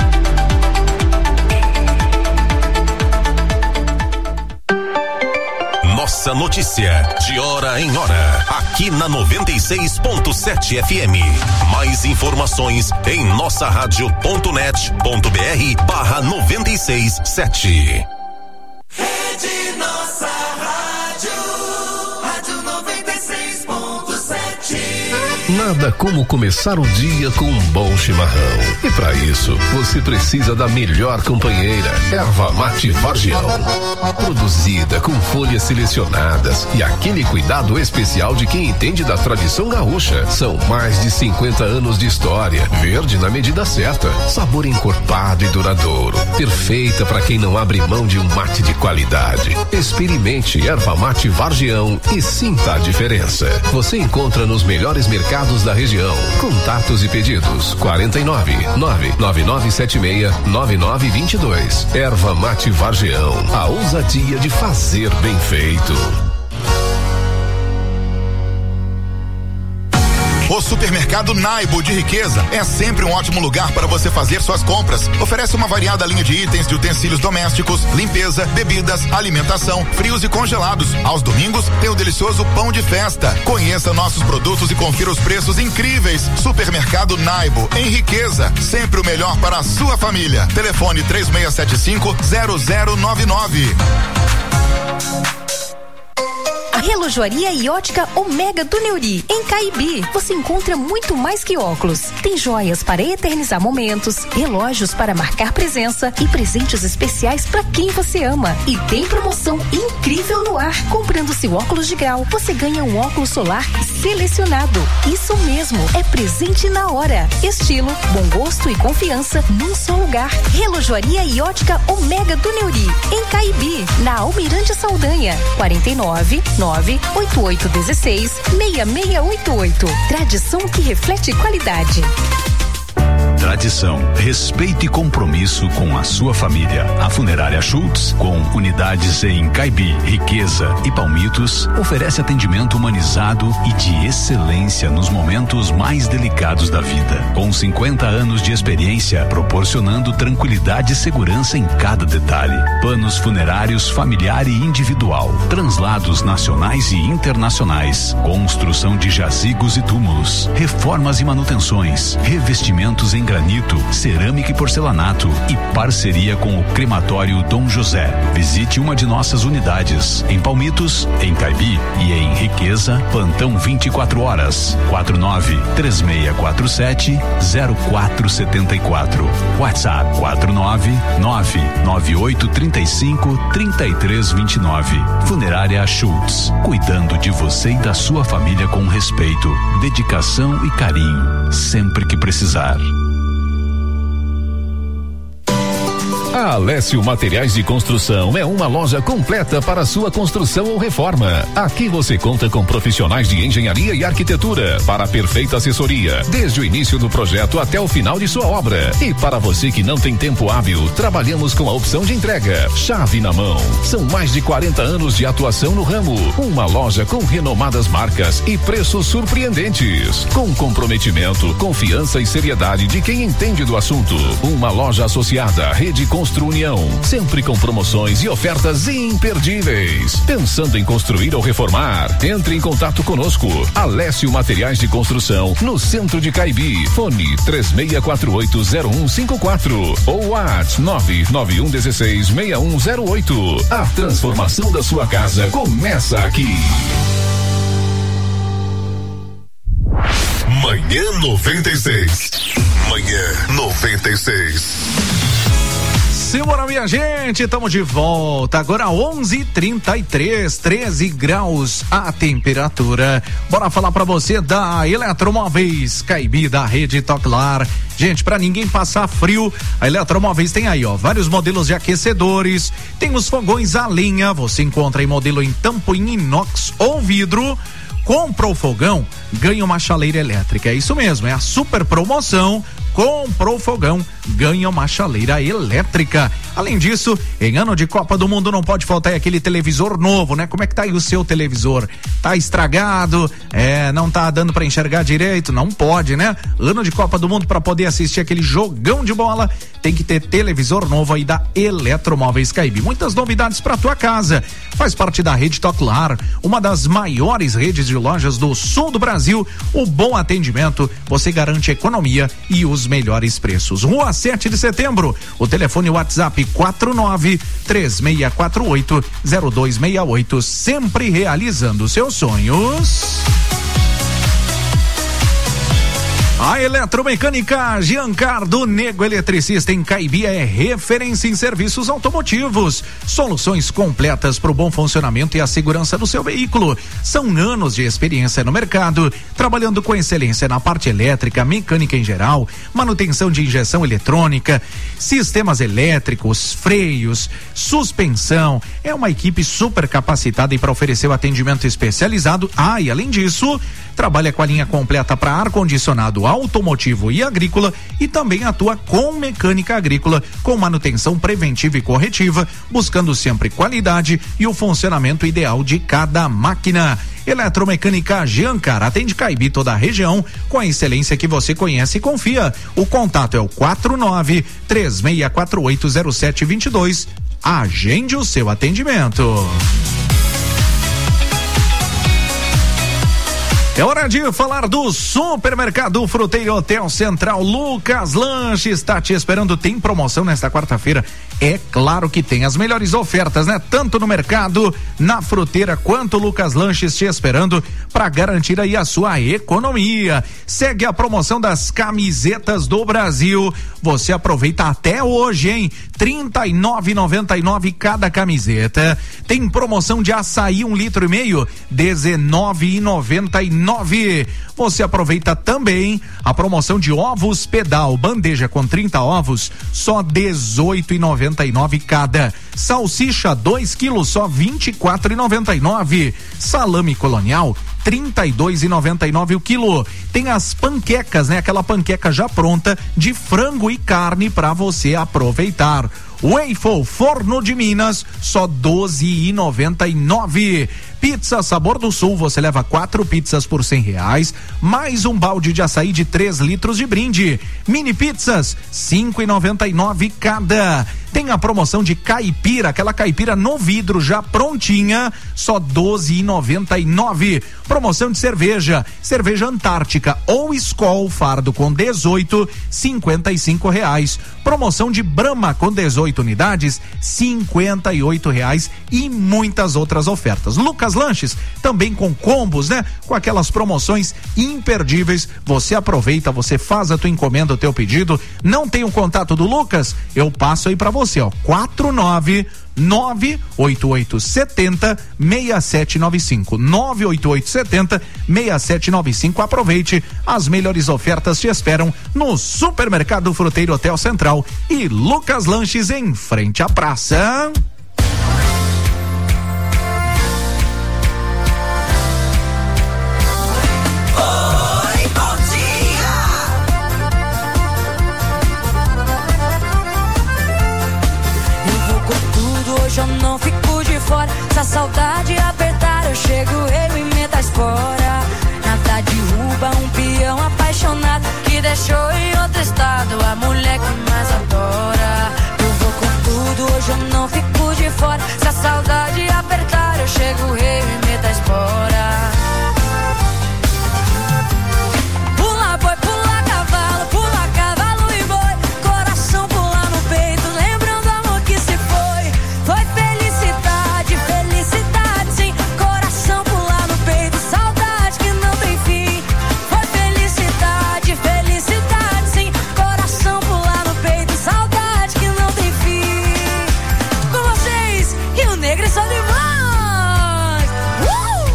Nossa notícia, de hora em hora, aqui na noventa e seis ponto sete F M. Mais informações em nossa rádio ponto net ponto br barra noventa e seis sete. Rede Nossa Rádio, Rádio noventa e seis ponto sete. Nada como começar o dia com um bom chimarrão. E para isso, você precisa da melhor companheira, Erva Mate Vargião. Produzida com folhas selecionadas e aquele cuidado especial de quem entende da tradição gaúcha. São mais de cinquenta anos de história. Verde na medida certa. Sabor encorpado e duradouro. Perfeita para quem não abre mão de um mate de qualidade. Experimente Erva Mate Vargião e sinta a diferença. Você encontra nos melhores mercados da região. Contatos e pedidos quarenta e nove, nove nove nove sete seis, nove nove dois dois. Erva Mate Vargião, a ousadia de fazer bem feito. O supermercado Naibo de Riqueza é sempre um ótimo lugar para você fazer suas compras. Oferece uma variada linha de itens de utensílios domésticos, limpeza, bebidas, alimentação, frios e congelados. Aos domingos tem o delicioso pão de festa. Conheça nossos produtos e confira os preços incríveis. Supermercado Naibo em Riqueza, sempre o melhor para a sua família. Telefone três seis sete cinco, zero zero nove nove. A Relojoaria e Ótica Omega do Neuri, em Caibi. Você encontra muito mais que óculos. Tem joias para eternizar momentos, relógios para marcar presença e presentes especiais para quem você ama. E tem promoção incrível no ar. Comprando seu óculos de grau, você ganha um óculos solar selecionado. Isso mesmo, é presente na hora. Estilo, bom gosto e confiança num só lugar. Relojoaria e Ótica Omega do Neuri, em Caibi, na Almirante Saldanha, quarenta e nove, nove oito oito um seis, seis seis oito oito. Tradição que reflete qualidade. Tradição, respeito e compromisso com a sua família. A Funerária Schultz, com unidades em Caibi, Riqueza e Palmitos, oferece atendimento humanizado e de excelência nos momentos mais delicados da vida. Com cinquenta anos de experiência, proporcionando tranquilidade e segurança em cada detalhe. Planos funerários familiar e individual, translados nacionais e internacionais, construção de jazigos e túmulos, reformas e manutenções, revestimentos em granito, cerâmica e porcelanato e parceria com o crematório Dom José. Visite uma de nossas unidades em Palmitos, em Caibi e em Riqueza, plantão vinte e quatro horas, quatro nove três seis quatro sete zero quatro sete quatro. WhatsApp quatro nove nove nove oito três cinco três três dois nove. Funerária Schultz, cuidando de você e da sua família com respeito, dedicação e carinho, sempre que precisar. A Alessio Materiais de Construção é uma loja completa para sua construção ou reforma. Aqui você conta com profissionais de engenharia e arquitetura para perfeita assessoria, desde o início do projeto até o final de sua obra. E para você que não tem tempo hábil, trabalhamos com a opção de entrega, chave na mão. São mais de quarenta anos de atuação no ramo. Uma loja com renomadas marcas e preços surpreendentes. Com comprometimento, confiança e seriedade de quem entende do assunto. Uma loja associada à Rede Construção União, sempre com promoções e ofertas imperdíveis. Pensando em construir ou reformar? Entre em contato conosco. Alessio Materiais de Construção, no centro de Caibi. Fone três seis quatro oito zero um cinco quatro ou WhatsApp nove nove um um seis seis um zero oito. A transformação da sua casa começa aqui. Manhã noventa e seis. Manhã noventa e seis. Simbora, minha gente, estamos de volta. Agora onze e trinta e três, treze graus a temperatura. Bora falar pra você da Eletromóveis Caibi, da Rede Toclar. Gente, pra ninguém passar frio, a Eletromóveis tem aí, ó, vários modelos de aquecedores. Tem os fogões a lenha, você encontra em modelo em tampo em inox ou vidro, Comprou o fogão, ganha uma chaleira elétrica. É isso mesmo, é a super promoção. Comprou o fogão, ganha uma chaleira elétrica. Além disso, em ano de Copa do Mundo não pode faltar aquele televisor novo, né? Como é que tá aí o seu televisor? Tá estragado? É, não tá dando pra enxergar direito? Não pode, né? Ano de Copa do Mundo, pra poder assistir aquele jogão de bola, tem que ter televisor novo aí da Eletromóveis Caibi. Muitas novidades pra tua casa. Faz parte da rede Toclar, uma das maiores redes de lojas do sul do Brasil. O bom atendimento, você garante economia e os melhores preços. Rua sete de setembro, o telefone WhatsApp quatro nove três seis quatro oito zero dois seis oito, sempre realizando seus sonhos. A Eletromecânica Giancarlo Nego Eletricista em Caibi é referência em serviços automotivos. Soluções completas para o bom funcionamento e a segurança do seu veículo. São anos de experiência no mercado, trabalhando com excelência na parte elétrica, mecânica em geral, manutenção de injeção eletrônica, sistemas elétricos, freios, suspensão. É uma equipe super capacitada para oferecer o atendimento especializado. Ah, e além disso, trabalha com a linha completa para ar-condicionado automotivo e agrícola e também atua com mecânica agrícola, com manutenção preventiva e corretiva, buscando sempre qualidade e o funcionamento ideal de cada máquina. Eletromecânica Giancar atende Caibi, toda a região, com a excelência que você conhece e confia. O contato é o quatro nove três seis quatro oito zero sete dois dois. Agende o seu atendimento. É hora de falar do Supermercado Fruteiro Hotel Central. Lucas Lanches está te esperando. Tem promoção nesta quarta-feira? É claro que tem as melhores ofertas, né? Tanto no mercado, na fruteira, quanto Lucas Lanches te esperando para garantir aí a sua economia. Segue a promoção das camisetas do Brasil. Você aproveita até hoje, hein? trinta e nove reais e noventa e nove centavos cada camiseta. Tem promoção de açaí um litro e meio, dezenove reais e noventa e nove centavos. Você aproveita também a promoção de ovos Pedal, bandeja com trinta ovos, só dezoito reais e noventa e nove centavos cada. Salsicha dois quilos, só vinte e quatro reais e noventa e nove centavos. Salame Colonial trinta e dois reais e noventa e nove centavos o quilo. Tem as panquecas, né? Aquela panqueca já pronta de frango e carne para você aproveitar. Waffle Forno de Minas, só doze reais e noventa e nove centavos. Pizza Sabor do Sul, você leva quatro pizzas por cem reais, mais um balde de açaí de três litros de brinde. Mini pizzas, cinco reais e noventa e nove centavos cada. Tem a promoção de caipira, aquela caipira no vidro já prontinha, só doze reais e noventa e nove centavos. Promoção de cerveja, cerveja Antártica ou Skol fardo com dezoito, cinquenta e cinco reais. Promoção de Brahma com dezoito unidades, cinquenta e oito reais, e muitas outras ofertas. Lucas Lanches, também com combos, né? Com aquelas promoções imperdíveis. Você aproveita, você faz a tua encomenda, o teu pedido. Não tem o contato do Lucas? Eu passo aí pra você, ó. quatro nove nove oito oito sete zero seis sete nove cinco nove oito oito sete zero seis sete nove cinco. Aproveite, as melhores ofertas te esperam no Supermercado Fruteiro Hotel Central e Lucas Lanches em frente à praça. Hoje eu não fico de fora. Se a saudade apertar, eu chego, eu e meto a espora. Nada derruba um peão apaixonado que deixou em outro estado a mulher que mais adora. Eu vou com tudo, hoje eu não fico de fora. Se a saudade apertar, eu chego, eu e meto a espora. Pula boi, pula cavalo, pula cavalo e boi. Coração pula no peito, lembrando o amor que se foi. Foi felicidade, felicidade sim. Coração pular no peito, saudade que não tem fim. Foi felicidade, felicidade sim. Coração pular no peito, saudade que não tem fim. Com vocês, Rio Negro é só demais. Uh!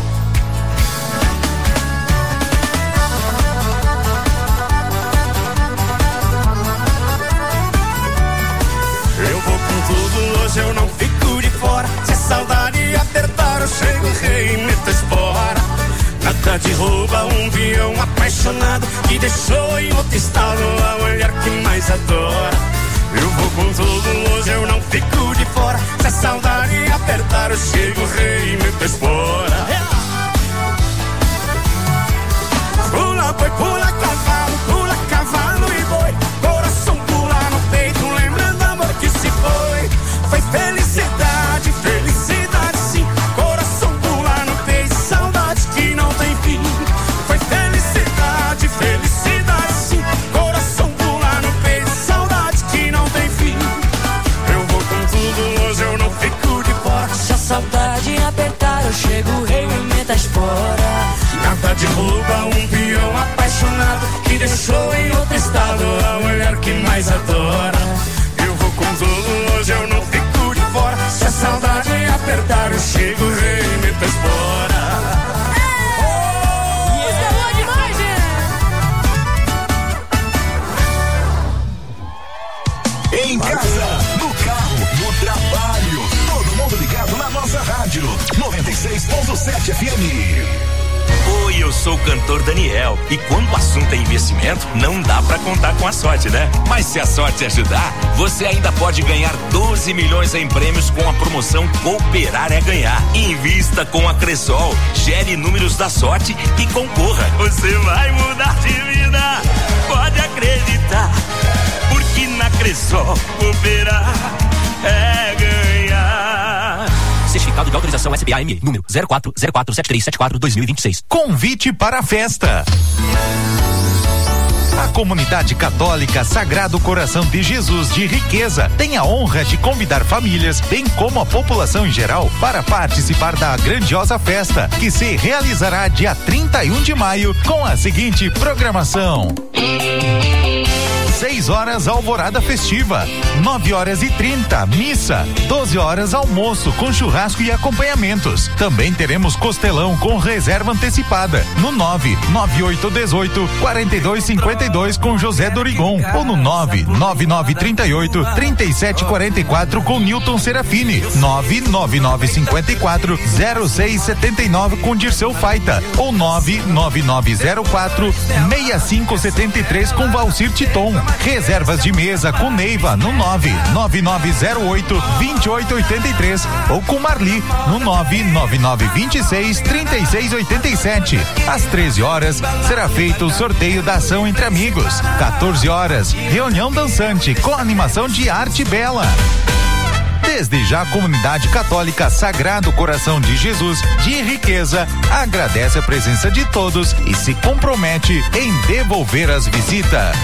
Eu vou com tudo, hoje eu não fico de fora. Se a saudade apertar, eu chego, rei, meto a espora. Nada Nada derruba um peão apaixonado que deixou em outro estado a mulher que mais adora. Eu vou com tudo, hoje eu não fico de fora. Se a saudade apertar, eu chego, rei, me espora. Pula, boi, pula, cavalo, pula, cavalo e boi. Coração pula no peito, lembrando amor que se foi. Foi felicidade, felicidade sim. Coração pula no peito, saudade que não tem fim. Foi felicidade, felicidade sim. Coração pula no peito, saudade que não tem fim. Eu vou com tudo, hoje eu não fico de fora. Se a saudade apertar, eu chego, rei, me meta espora. Nada derruba um peão apaixonado que deixou em outro estado a mulher que mais adora. Eu vou com tudo, hoje eu não fico de fora. Se a saudade apertar, eu chego, rei, me espora. Isso é bom demais, gente! Em casa, no carro, no trabalho, todo mundo ligado na nossa rádio noventa e seis ponto sete F M. Oi, eu sou o cantor Daniel e quando o assunto é investimento, não dá pra contar com a sorte, né? Mas se a sorte ajudar, você ainda pode ganhar doze milhões em prêmios com a promoção Cooperar é Ganhar. Invista com a Cressol, gere números da sorte e concorra. Você vai mudar de vida, pode acreditar, porque na Cressol Cooperar é ganhar. Certificado de autorização S B A M, número zero quatro zero quatro sete três sete quatro dois mil e vinte e seis. Convite para a festa. A comunidade católica Sagrado Coração de Jesus de Riqueza tem a honra de convidar famílias, bem como a população em geral, para participar da grandiosa festa, que se realizará dia trinta e um de maio com a seguinte programação: seis horas alvorada festiva, nove horas e trinta missa, doze horas almoço com churrasco e acompanhamentos. Também teremos costelão com reserva antecipada no nove nove oito um oito quatro dois cinco dois com José Dorigon ou no nove nove nove três oito três sete quatro quatro com Newton Serafini, nove nove nove cinco quatro zero seis sete nove com Dirceu Faita ou nove nove nove zero quatro seis cinco sete três com Valcir Titon. Reservas de mesa com Neiva no nove nove nove zero oito dois oito oito três ou com Marli no nove nove nove dois seis três seis oito sete. Às treze horas será feito o sorteio da ação entre amigos. quatorze horas, reunião dançante com animação de arte bela. Desde já, a comunidade católica Sagrado Coração de Jesus de Riqueza agradece a presença de todos e se compromete em devolver as visitas.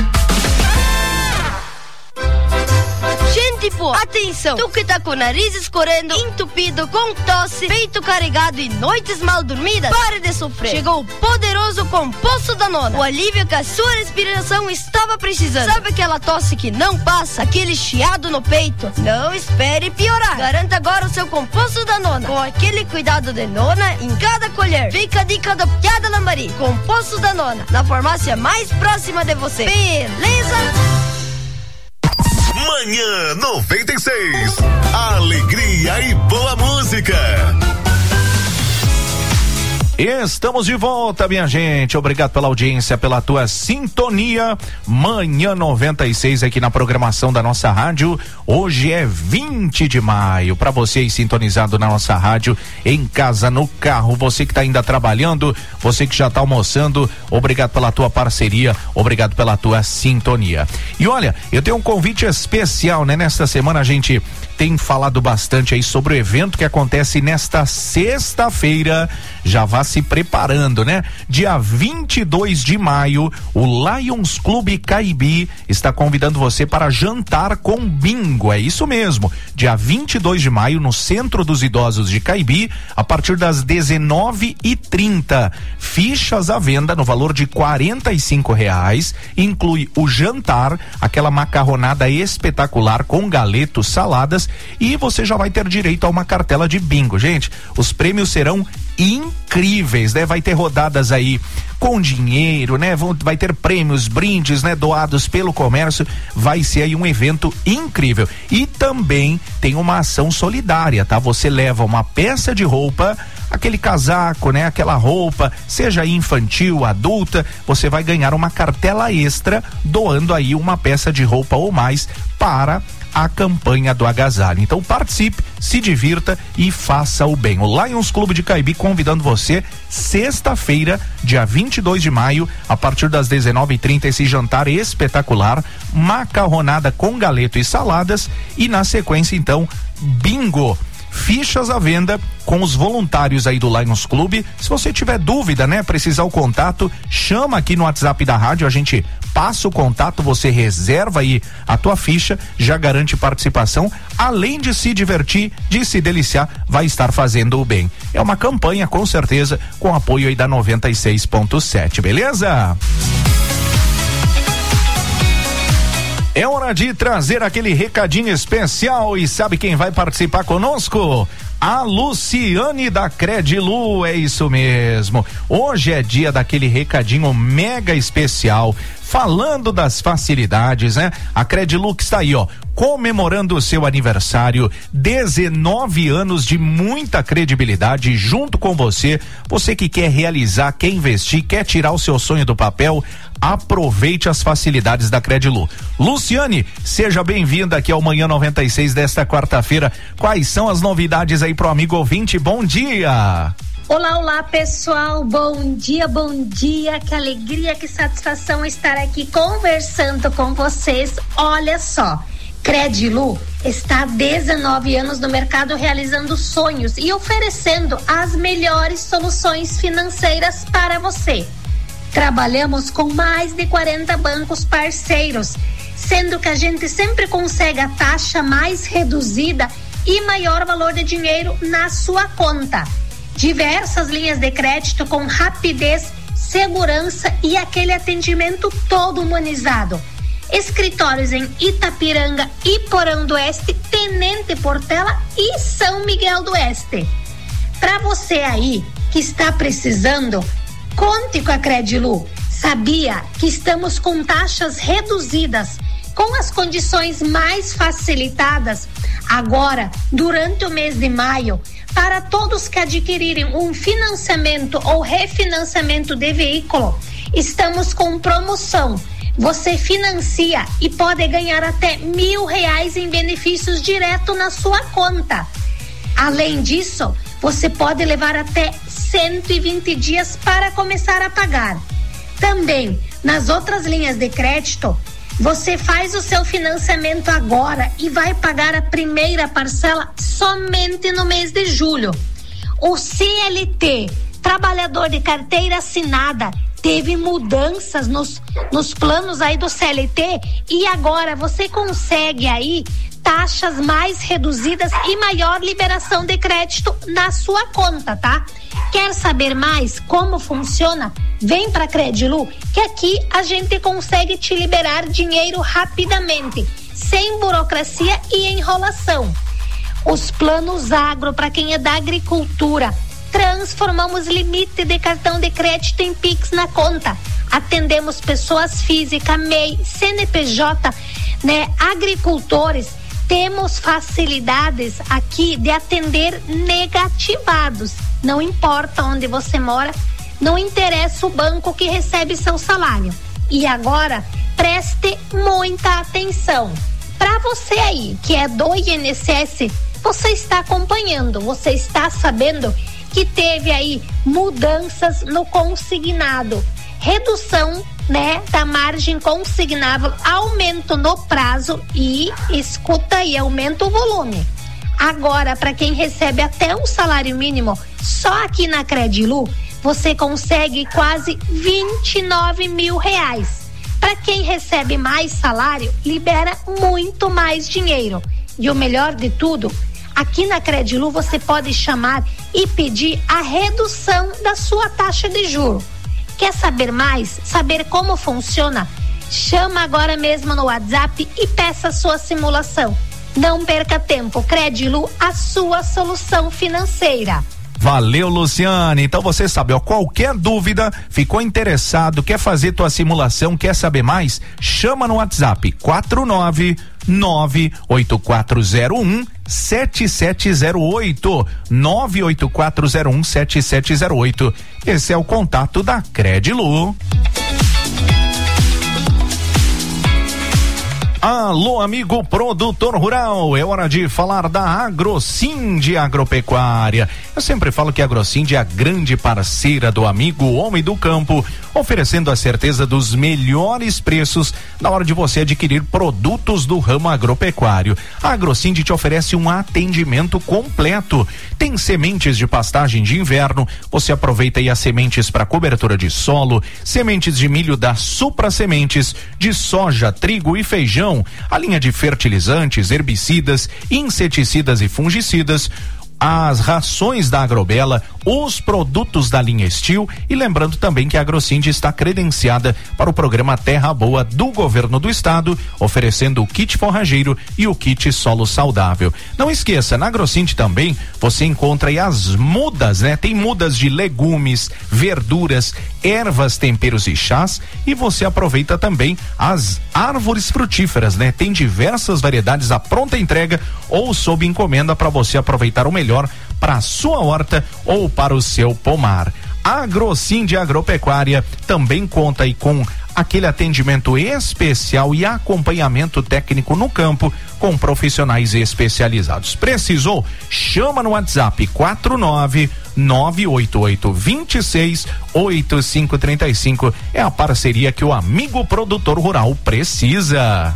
Gente, pô, atenção! Tu que tá com o nariz escorrendo, entupido, com tosse, peito carregado e noites mal dormidas, pare de sofrer. Chegou o poderoso Composto Danona, o alívio que a sua respiração estava precisando. Sabe aquela tosse que não passa, aquele chiado no peito? Não espere piorar. Garanta agora o seu Composto Danona, com aquele cuidado de nona em cada colher. Fica a dica do Piada Lambari. Composto Danona, na farmácia mais próxima de você. Beleza? Manhã noventa e seis. Alegria e boa música. Estamos de volta, minha gente. Obrigado pela audiência, pela tua sintonia. Manhã noventa e seis aqui na programação da nossa rádio. Hoje é vinte de maio. Para você aí sintonizado na nossa rádio, em casa, no carro, você que está ainda trabalhando, você que já está almoçando, obrigado pela tua parceria, obrigado pela tua sintonia. E olha, eu tenho um convite especial, né? Nesta semana a gente tem falado bastante aí sobre o evento que acontece nesta sexta-feira. Já vá se preparando, né? Dia vinte e dois de maio, o Lions Clube Caibi está convidando você para jantar com bingo. É isso mesmo. Dia vinte e dois de maio, no Centro dos Idosos de Caibi, a partir das dezenove e trinta. Fichas à venda no valor de quarenta e cinco reais. Inclui o jantar, aquela macarronada espetacular com galetos, saladas, e você já vai ter direito a uma cartela de bingo. Gente, os prêmios serão incríveis, né? Vai ter rodadas aí com dinheiro, né? Vão, vai ter prêmios, brindes, né? Doados pelo comércio. Vai ser aí um evento incrível. E também tem uma ação solidária, tá? Você leva uma peça de roupa aquele casaco, né? Aquela roupa, seja infantil, adulta, você vai ganhar uma cartela extra doando aí uma peça de roupa ou mais para a campanha do agasalho. Então participe, se divirta e faça o bem. O Lions Clube de Caibi convidando você sexta-feira, dia vinte e dois de maio, a partir das dezenove e trinta, esse jantar espetacular, macarronada com galeto e saladas e na sequência então bingo. Fichas à venda com os voluntários aí do Lions Clube. Se você tiver dúvida, né, precisar o contato, chama aqui no WhatsApp da rádio, a gente passa o contato, você reserva aí a tua ficha, já garante participação, além de se divertir, de se deliciar, vai estar fazendo o bem. É uma campanha, com certeza, com apoio aí da noventa e seis ponto sete, beleza? É hora de trazer aquele recadinho especial e sabe quem vai participar conosco? A Luciane da Credilu, é isso mesmo. Hoje é dia daquele recadinho mega especial, falando das facilidades, né? A Credilu que está aí, ó, comemorando o seu aniversário, dezenove anos de muita credibilidade junto com você. Você que quer realizar, quer investir, quer tirar o seu sonho do papel, aproveite as facilidades da Credilu. Luciane, seja bem-vinda aqui ao Manhã noventa e seis desta quarta-feira. Quais são as novidades aí pro amigo ouvinte? Bom dia! Olá, olá pessoal, bom dia, bom dia, que alegria, que satisfação estar aqui conversando com vocês. Olha só, Credilu está há dezenove anos no mercado realizando sonhos e oferecendo as melhores soluções financeiras para você. Trabalhamos com mais de quarenta bancos parceiros, sendo que a gente sempre consegue a taxa mais reduzida e maior valor de dinheiro na sua conta. Diversas linhas de crédito com rapidez, segurança e aquele atendimento todo humanizado. Escritórios em Itapiranga, Iporã do Oeste, Tenente Portela e São Miguel do Oeste. Para você aí que está precisando, conte com a Credilu. Sabia que estamos com taxas reduzidas, com as condições mais facilitadas agora, durante o mês de maio, para todos que adquirirem um financiamento ou refinanciamento de veículo. Estamos com promoção. Você financia e pode ganhar até mil reais em benefícios direto na sua conta. Além disso, você pode levar até cento e vinte dias para começar a pagar. Também, nas outras linhas de crédito, você faz o seu financiamento agora e vai pagar a primeira parcela somente no mês de julho. O C L T, trabalhador de carteira assinada, teve mudanças nos, nos planos aí do C L T e agora você consegue aí taxas mais reduzidas e maior liberação de crédito na sua conta, tá? Quer saber mais como funciona? Vem pra Credilu, que aqui a gente consegue te liberar dinheiro rapidamente, sem burocracia e enrolação. Os planos agro para quem é da agricultura. Transformamos limite de cartão de crédito em Pix na conta. Atendemos pessoas físicas, M E I, C N P J, né, agricultores. Temos facilidades aqui de atender negativados. Não importa onde você mora, não interessa o banco que recebe seu salário. E agora, preste muita atenção. Para você aí que é do I N S S, você está acompanhando, você está sabendo que teve aí mudanças no consignado, redução, né, da margem consignável, aumento no prazo e, escuta aí, aumenta o volume. Agora, para quem recebe até um salário mínimo, só aqui na Credilu, você consegue quase vinte e nove mil reais. Para quem recebe mais salário, libera muito mais dinheiro. E o melhor de tudo, aqui na Credilu você pode chamar e pedir a redução da sua taxa de juro. Quer saber mais? Saber como funciona? Chama agora mesmo no WhatsApp e peça a sua simulação. Não perca tempo. Credilu, a sua solução financeira. Valeu, Luciane. Então você sabe, ó, qualquer dúvida, ficou interessado, quer fazer tua simulação, quer saber mais? Chama no WhatsApp quatro nove nove oito quatro zero um sete sete zero oito, nove oito quatro zero um sete sete zero oito. Esse é o contato da Credilu. Alô, amigo produtor rural, é hora de falar da Agrocinde Agropecuária. Eu sempre falo que a Agrocinde é a grande parceira do amigo homem do campo, oferecendo a certeza dos melhores preços na hora de você adquirir produtos do ramo agropecuário. A Agrocinde te oferece um atendimento completo. Tem sementes de pastagem de inverno, você aproveita aí as sementes para cobertura de solo, sementes de milho da Supra Sementes, de soja, trigo e feijão, a linha de fertilizantes, herbicidas, inseticidas e fungicidas, as rações da Agrobela, os produtos da linha Estil, e lembrando também que a Agrocinde está credenciada para o programa Terra Boa do governo do estado, oferecendo o kit forrageiro e o kit solo saudável. Não esqueça, na Agrocinde também você encontra aí as mudas, né? Tem mudas de legumes, verduras, ervas, temperos e chás, e você aproveita também as árvores frutíferas, né? Tem diversas variedades à pronta entrega ou sob encomenda para você aproveitar o melhor para a sua horta ou para o seu pomar. A Agrocinde Agropecuária também conta aí com aquele atendimento especial e acompanhamento técnico no campo com profissionais especializados. Precisou? Chama no WhatsApp quatro nove nove oito oito dois seis oito cinco três cinco. É a parceria que o amigo produtor rural precisa.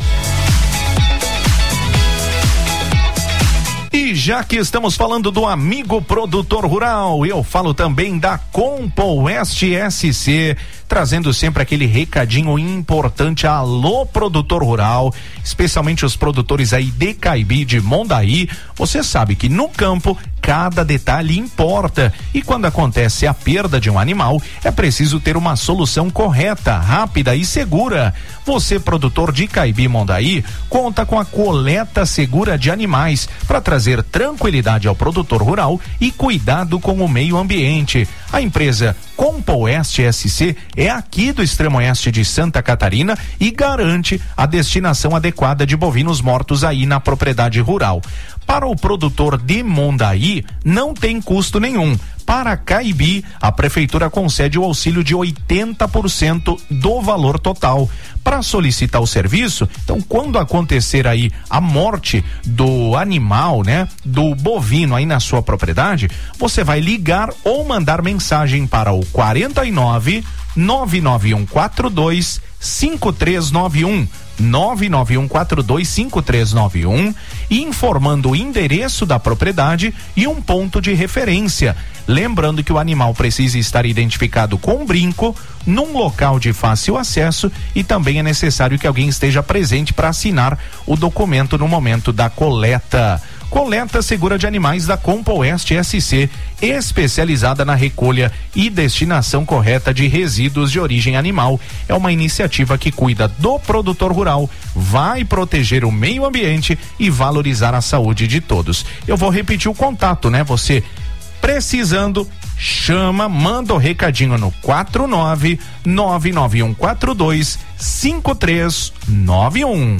E já que estamos falando do amigo produtor rural, eu falo também da Compoest S C, trazendo sempre aquele recadinho importante. Alô, produtor rural, especialmente os produtores aí de Caibi, de Mondaí. Você sabe que no campo cada detalhe importa, e quando acontece a perda de um animal, é preciso ter uma solução correta, rápida e segura. Você, produtor de Caibi, Mondaí, conta com a coleta segura de animais para trazer tranquilidade ao produtor rural e cuidado com o meio ambiente. A empresa Compoest S C é aqui do extremo oeste de Santa Catarina e garante a destinação adequada de bovinos mortos aí na propriedade rural. Para o produtor de Mondaí, não tem custo nenhum. Para Caibi, a prefeitura concede o auxílio de oitenta por cento do valor total. Para solicitar o serviço, então, quando acontecer aí a morte do animal, né, do bovino aí na sua propriedade, você vai ligar ou mandar mensagem para o quarenta e nove, nove nove um quatro dois, cinco três nove um. nove nove um quatro dois cinco três nove um, informando o endereço da propriedade e um ponto de referência. Lembrando que o animal precisa estar identificado com um brinco, num local de fácil acesso, e também é necessário que alguém esteja presente para assinar o documento no momento da coleta. Coleta segura de animais da Compoest S C, especializada na recolha e destinação correta de resíduos de origem animal. É uma iniciativa que cuida do produtor rural, vai proteger o meio ambiente e valorizar a saúde de todos. Eu vou repetir o contato, né? Você precisando, chama, manda o recadinho no quatro nove nove nove um quatro dois cinco três nove um.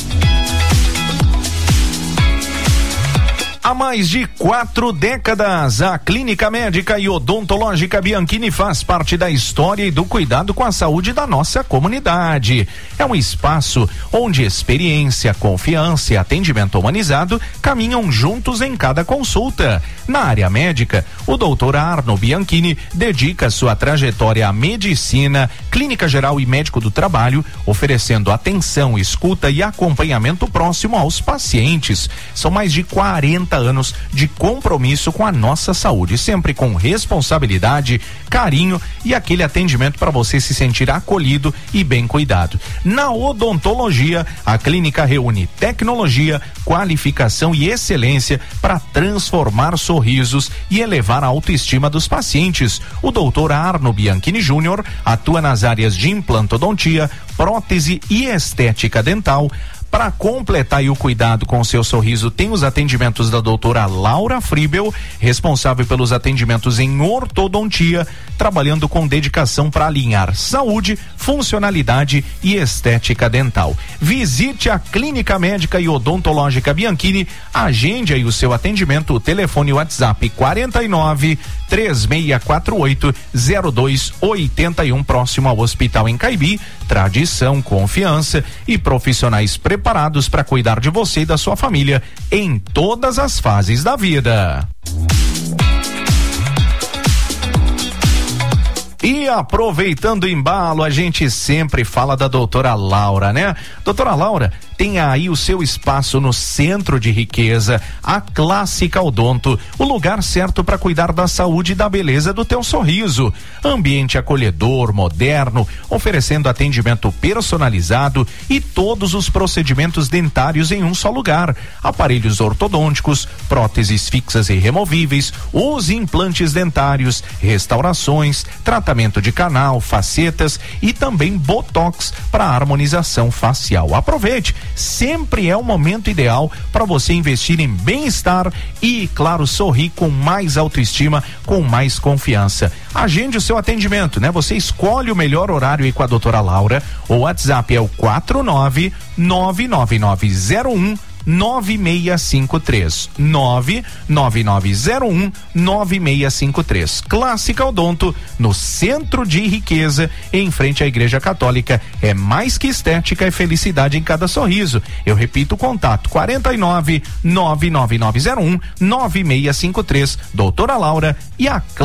Há mais de quatro décadas, a Clínica Médica e Odontológica Bianchini faz parte da história e do cuidado com a saúde da nossa comunidade. É um espaço onde experiência, confiança e atendimento humanizado caminham juntos em cada consulta. Na área médica, o doutor Arno Bianchini dedica sua trajetória à medicina, clínica geral e médico do trabalho, oferecendo atenção, escuta e acompanhamento próximo aos pacientes. São mais de quarenta anos de compromisso com a nossa saúde, sempre com responsabilidade, carinho e aquele atendimento para você se sentir acolhido e bem cuidado. Na odontologia, a clínica reúne tecnologia, qualificação e excelência para transformar sorrisos e elevar a autoestima dos pacientes. O doutor Arno Bianchini Júnior atua nas áreas de implantodontia, prótese e estética dental. Para completar aí o cuidado com o seu sorriso, tem os atendimentos da doutora Laura Fribel, responsável pelos atendimentos em ortodontia, trabalhando com dedicação para alinhar saúde, funcionalidade e estética dental. Visite a Clínica Médica e Odontológica Bianchini, agende aí o seu atendimento, o telefone WhatsApp quarenta e nove, três seis quatro oito, zero dois oito um, próximo ao Hospital em Caibi. Tradição, confiança e profissionais preparados para cuidar de você e da sua família em todas as fases da vida. E aproveitando o embalo, a gente sempre fala da doutora Laura, né? Doutora Laura, tem aí o seu espaço no Centro de Riqueza, a Clássica Odonto, o lugar certo para cuidar da saúde e da beleza do teu sorriso. Ambiente acolhedor, moderno, oferecendo atendimento personalizado e todos os procedimentos dentários em um só lugar. Aparelhos ortodônticos, próteses fixas e removíveis, os implantes dentários, restaurações, tratamento de canal, facetas e também botox para harmonização facial. Aproveite! Sempre é o momento ideal para você investir em bem-estar e, claro, sorrir com mais autoestima, com mais confiança. Agende o seu atendimento, né? Você escolhe o melhor horário aí com a doutora Laura. O WhatsApp é o quatro nove nove nove nove zero um nove seis cinco três, nove nove nove zero um nove seis cinco três. Clássica Odonto, no Centro de Riqueza, em frente à Igreja Católica. É mais que estética, é felicidade em cada sorriso. Eu repito o contato, quarenta e nove, nove nove nove zero um nove seis cinco três. Doutora Laura e a